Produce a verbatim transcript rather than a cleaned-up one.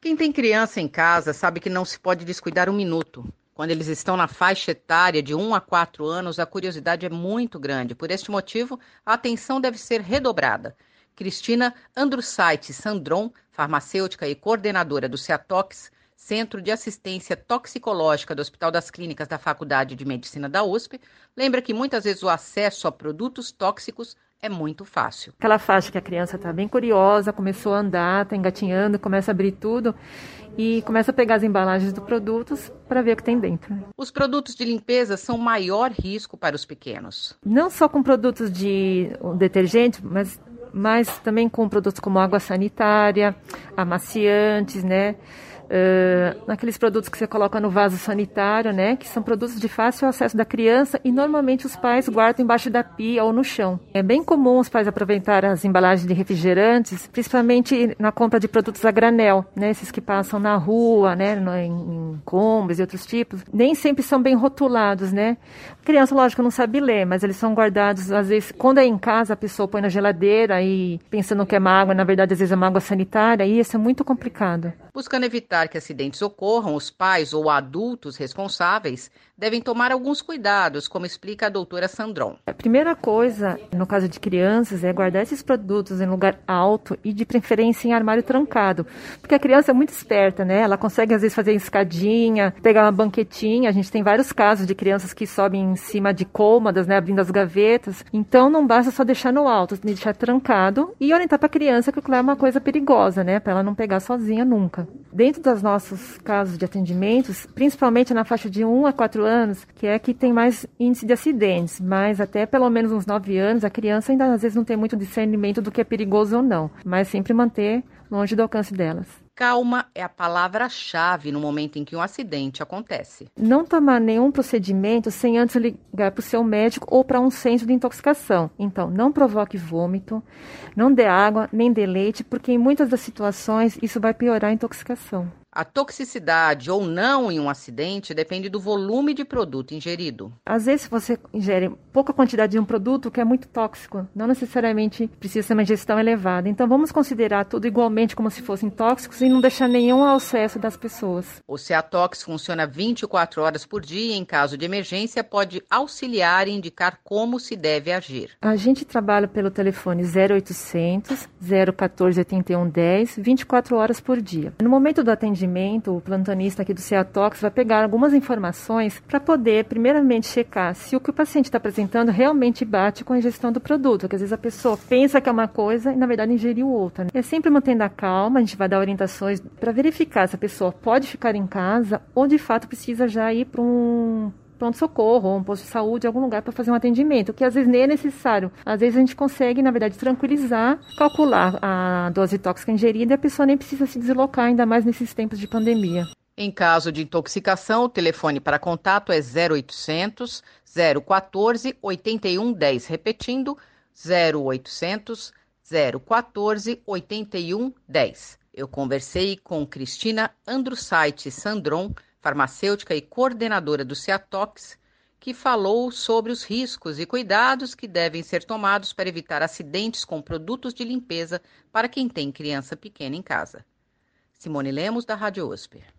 Quem tem criança em casa sabe que não se pode descuidar um minuto. Quando eles estão na faixa etária de um a quatro anos, a curiosidade é muito grande. Por este motivo, a atenção deve ser redobrada. Cristina Andrussait Sandron, farmacêutica e coordenadora do CEATOX, Centro de Assistência Toxicológica do Hospital das Clínicas da Faculdade de Medicina da U S P, lembra que muitas vezes o acesso a produtos tóxicos é muito fácil. Aquela faixa que a criança está bem curiosa, começou a andar, está engatinhando, começa a abrir tudo e começa a pegar as embalagens dos produtos para ver o que tem dentro. Os produtos de limpeza são o maior risco para os pequenos. Não só com produtos de detergente, mas, mas também com produtos como água sanitária, amaciantes, né? Uh, naqueles produtos que você coloca no vaso sanitário, né, que são produtos de fácil acesso da criança e normalmente os pais guardam embaixo da pia ou no chão. É bem comum os pais aproveitar as embalagens de refrigerantes, principalmente na compra de produtos a granel, né, esses que passam na rua, né, no, em, em combis e outros tipos. Nem sempre são bem rotulados, né. A criança, lógico, não sabe ler, mas eles são guardados, às vezes, quando é em casa, a pessoa põe na geladeira e pensando que é uma água, na verdade, às vezes é uma água sanitária, e isso é muito complicado. Buscando evitar que acidentes ocorram, os pais ou adultos responsáveis devem tomar alguns cuidados, como explica a doutora Sandron. A primeira coisa, no caso de crianças, é guardar esses produtos em lugar alto e de preferência em armário trancado, porque a criança é muito esperta, né? Ela consegue às vezes fazer escadinha, pegar uma banquetinha. A gente tem vários casos de crianças que sobem em cima de cômodas, né, abrindo as gavetas. Então não basta só deixar no alto, tem que deixar trancado e orientar para a criança que aquilo é uma coisa perigosa, né, para ela não pegar sozinha nunca. Dentro dos nossos casos de atendimentos, principalmente na faixa de um a quatro anos, que é que tem mais índice de acidentes, mas até pelo menos uns nove anos, a criança ainda às vezes não tem muito discernimento do que é perigoso ou não, mas sempre manter longe do alcance delas. Calma é a palavra-chave no momento em que um acidente acontece. Não tomar nenhum procedimento sem antes ligar para o seu médico ou para um centro de intoxicação. Então, não provoque vômito, não dê água, nem dê leite, porque em muitas das situações isso vai piorar a intoxicação. A toxicidade ou não em um acidente depende do volume de produto ingerido. Às vezes, se você ingere pouca quantidade de um produto que é muito tóxico, não necessariamente precisa ser uma ingestão elevada. Então, vamos considerar tudo igualmente como se fossem tóxicos e não deixar nenhum ao acesso das pessoas. O CEATOX funciona vinte e quatro horas por dia e, em caso de emergência, pode auxiliar e indicar como se deve agir. A gente trabalha pelo telefone zero oitocentos, zero um quatro, oito um um zero, vinte e quatro horas por dia. No momento do atendimento, o plantonista aqui do CEATOX vai pegar algumas informações para poder, primeiramente, checar se o que o paciente está apresentando realmente bate com a ingestão do produto, porque às vezes a pessoa pensa que é uma coisa e, na verdade, ingeriu outra, né? É sempre mantendo a calma, a gente vai dar orientações para verificar se a pessoa pode ficar em casa ou, de fato, precisa já ir para um pronto-socorro ou um posto de saúde, algum lugar para fazer um atendimento, que às vezes nem é necessário. Às vezes a gente consegue, na verdade, tranquilizar, calcular a dose tóxica ingerida e a pessoa nem precisa se deslocar, ainda mais nesses tempos de pandemia. Em caso de intoxicação, o telefone para contato é zero oitocentos, zero um quatro, oito um um zero, repetindo, zero oitocentos, zero um quatro, oito um um zero. Eu conversei com Cristina Andrussait Sandron, farmacêutica e coordenadora do CEATOX, que falou sobre os riscos e cuidados que devem ser tomados para evitar acidentes com produtos de limpeza para quem tem criança pequena em casa. Simone Lemos, da Rádio U S P.